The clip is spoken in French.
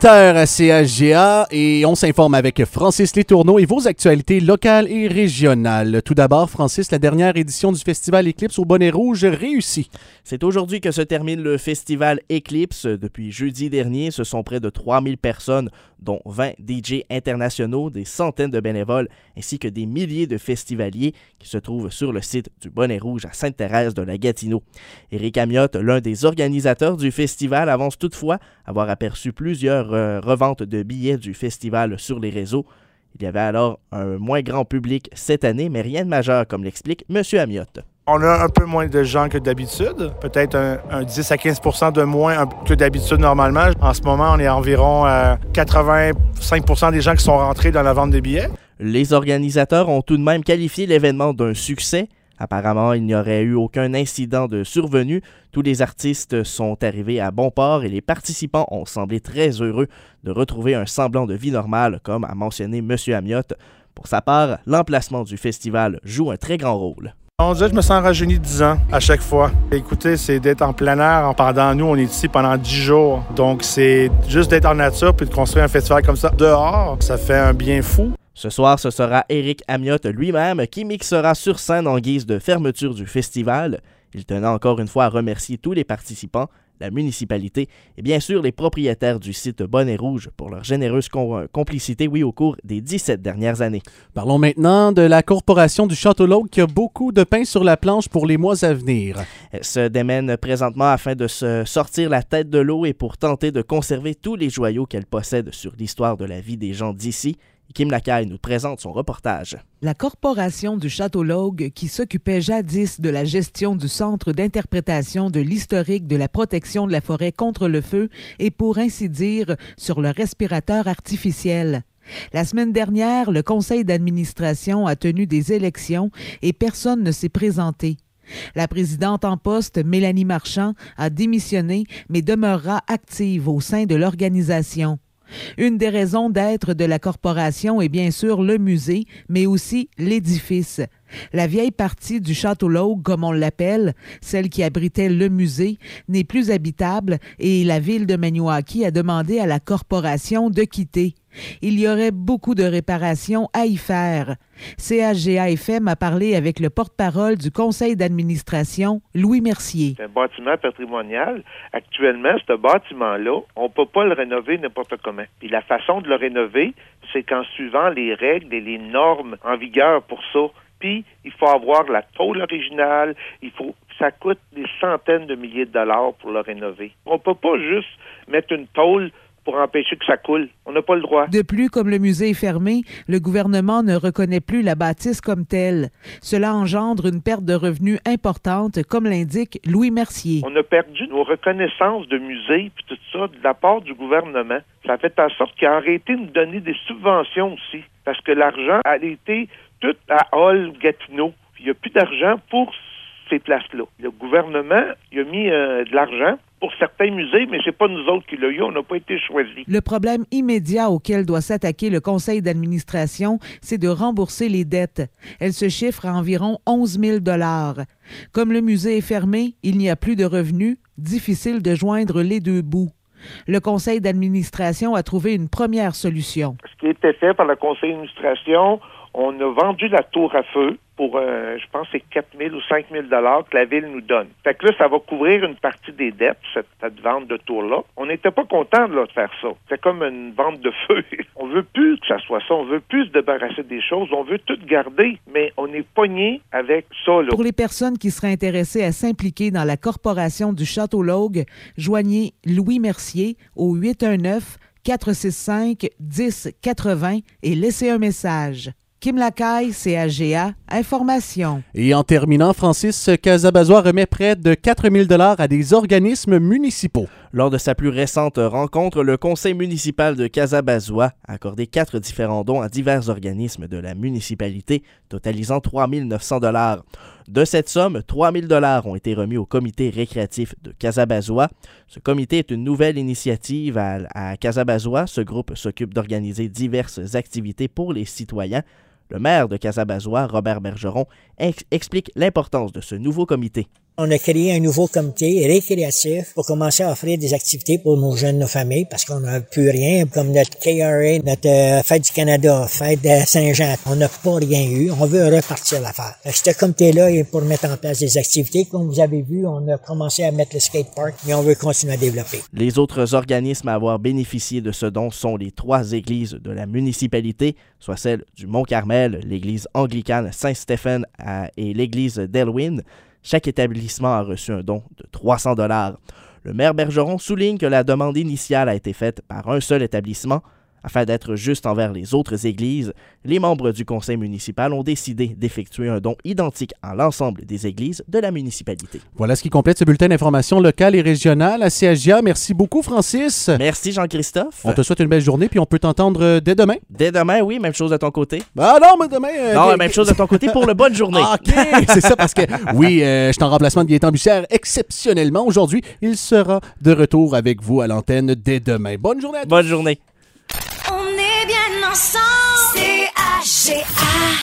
18h à CHGA et on s'informe avec Francis Letourneau et vos actualités locales et régionales. Tout d'abord, Francis, la dernière édition du Festival Éclipse au Bonnet Rouge réussit. C'est aujourd'hui que se termine le Festival Éclipse. Depuis jeudi dernier, ce sont près de 3000 personnes, dont 20 DJ internationaux, des centaines de bénévoles, ainsi que des milliers de festivaliers qui se trouvent sur le site du Bonnet Rouge à Sainte-Thérèse de la Gatineau. Éric Amiotte, l'un des organisateurs du festival, avance toutefois avoir aperçu plusieurs reventes de billets du festival sur les réseaux. Il y avait alors un moins grand public cette année, mais rien de majeur, comme l'explique M. Amiotte. On a un peu moins de gens que d'habitude, peut-être un 10 à 15 % de moins que d'habitude normalement. En ce moment, on est environ à 85 % des gens qui sont rentrés dans la vente des billets. Les organisateurs ont tout de même qualifié l'événement d'un succès. Apparemment, il n'y aurait eu aucun incident de survenu. Tous les artistes sont arrivés à bon port et les participants ont semblé très heureux de retrouver un semblant de vie normale, comme a mentionné M. Amiotte. Pour sa part, l'emplacement du festival joue un très grand rôle. On dirait que je me sens rajeuni de 10 ans à chaque fois. Écoutez, c'est d'être en plein air. Pendant nous, on est ici pendant 10 jours. Donc, c'est juste d'être en nature puis de construire un festival comme ça dehors. Ça fait un bien fou. Ce soir, ce sera Éric Amiotte lui-même qui mixera sur scène en guise de fermeture du festival. Il tenait encore une fois à remercier tous les participants, la municipalité et bien sûr les propriétaires du site Bonnet Rouge pour leur généreuse complicité, au cours des 17 dernières années. Parlons maintenant de la Corporation du Château-L'Augue qui a beaucoup de pain sur la planche pour les mois à venir. Elle se démène présentement afin de se sortir la tête de l'eau et pour tenter de conserver tous les joyaux qu'elle possède sur l'histoire de la vie des gens d'ici. Kim Lacaille nous présente son reportage. La Corporation du Château-L'Augue, qui s'occupait jadis de la gestion du Centre d'interprétation de l'historique de la protection de la forêt contre le feu, est pour ainsi dire sur le respirateur artificiel. La semaine dernière, le conseil d'administration a tenu des élections et personne ne s'est présenté. La présidente en poste, Mélanie Marchand, a démissionné mais demeurera active au sein de l'organisation. Une des raisons d'être de la corporation est bien sûr le musée, mais aussi l'édifice. La vieille partie du Château-L'Augue, comme on l'appelle, celle qui abritait le musée, n'est plus habitable et la ville de Maniwaki a demandé à la corporation de quitter. Il y aurait beaucoup de réparations à y faire. CHGA-FM a parlé avec le porte-parole du conseil d'administration, Louis Mercier. C'est un bâtiment patrimonial. Actuellement, ce bâtiment-là, on ne peut pas le rénover n'importe comment. Puis la façon de le rénover, c'est qu'en suivant les règles et les normes en vigueur pour ça. Puis, il faut avoir la tôle originale, ça coûte des centaines de milliers de dollars pour le rénover. On ne peut pas juste mettre une tôle pour empêcher que ça coule. On n'a pas le droit. De plus, comme le musée est fermé, le gouvernement ne reconnaît plus la bâtisse comme telle. Cela engendre une perte de revenus importante, comme l'indique Louis Mercier. On a perdu nos reconnaissances de musée puis tout ça de la part du gouvernement. Ça fait en sorte qu'il a arrêté de nous donner des subventions aussi. Parce que l'argent a été tout à Hall, Gatineau. Il n'y a plus d'argent pour ces places-là. Le gouvernement, il a mis de l'argent pour certains musées, mais c'est pas nous autres qui l'avons eu, on n'a pas été choisis. Le problème immédiat auquel doit s'attaquer le conseil d'administration, c'est de rembourser les dettes. Elles se chiffrent à environ 11 000 $. Comme le musée est fermé, il n'y a plus de revenus, difficile de joindre les deux bouts. Le conseil d'administration a trouvé une première solution. Ce qui a été fait par le conseil d'administration, on a vendu la tour à feu pour, je pense, c'est 4 000 ou 5 000 $ que la ville nous donne. Fait que là, ça va couvrir une partie des dettes, cette vente de tour-là. On n'était pas content de faire ça. C'est comme une vente de feu. On veut plus que ça soit ça. On veut plus se débarrasser des choses. On veut tout garder, mais on est pogné avec ça, là. Pour les personnes qui seraient intéressées à s'impliquer dans la Corporation du Château-L'Augue, joignez Louis Mercier au 819-465-1080 et laissez un message. Kim Lacaille, CHGA, Information. Et en terminant, Francis, Casabazois remet près de 4 000 $ à des organismes municipaux. Lors de sa plus récente rencontre, le conseil municipal de Casabazois a accordé 4 différents dons à divers organismes de la municipalité, totalisant 3 900 $. De cette somme, 3 000 $ ont été remis au comité récréatif de Casabazois. Ce comité est une nouvelle initiative à Casabazois. Ce groupe s'occupe d'organiser diverses activités pour les citoyens. Le maire de Casabazois, Robert Bergeron, explique l'importance de ce nouveau comité. On a créé un nouveau comité récréatif pour commencer à offrir des activités pour nos jeunes, nos familles, parce qu'on n'a plus rien, comme notre KRA, notre Fête du Canada, Fête de Saint-Jean. On n'a pas rien eu. On veut repartir l'affaire. Ce comité-là est pour mettre en place des activités. Comme vous avez vu, on a commencé à mettre le skatepark et on veut continuer à développer. Les autres organismes à avoir bénéficié de ce don sont les 3 églises de la municipalité, soit celle du Mont-Carmel, l'église anglicane Saint-Stephen et l'église d'Elwyn. Chaque établissement a reçu un don de 300 $. Le maire Bergeron souligne que la demande initiale a été faite par un seul établissement. Afin d'être juste envers les autres églises, les membres du conseil municipal ont décidé d'effectuer un don identique à l'ensemble des églises de la municipalité. Voilà ce qui complète ce bulletin d'information locale et régionale à CHGA. Merci beaucoup, Francis. Merci, Jean-Christophe. On te souhaite une belle journée, puis on peut t'entendre dès demain. Dès demain, oui, même chose de ton côté. Ah non, mais demain... non, même chose de ton côté pour le bonne journée. Ah, OK, c'est ça, parce que, oui, je suis en remplacement de Gaétan Bussière exceptionnellement aujourd'hui. Il sera de retour avec vous à l'antenne dès demain. Bonne journée à tous. Bonne journée. On est bien ensemble. CHGA.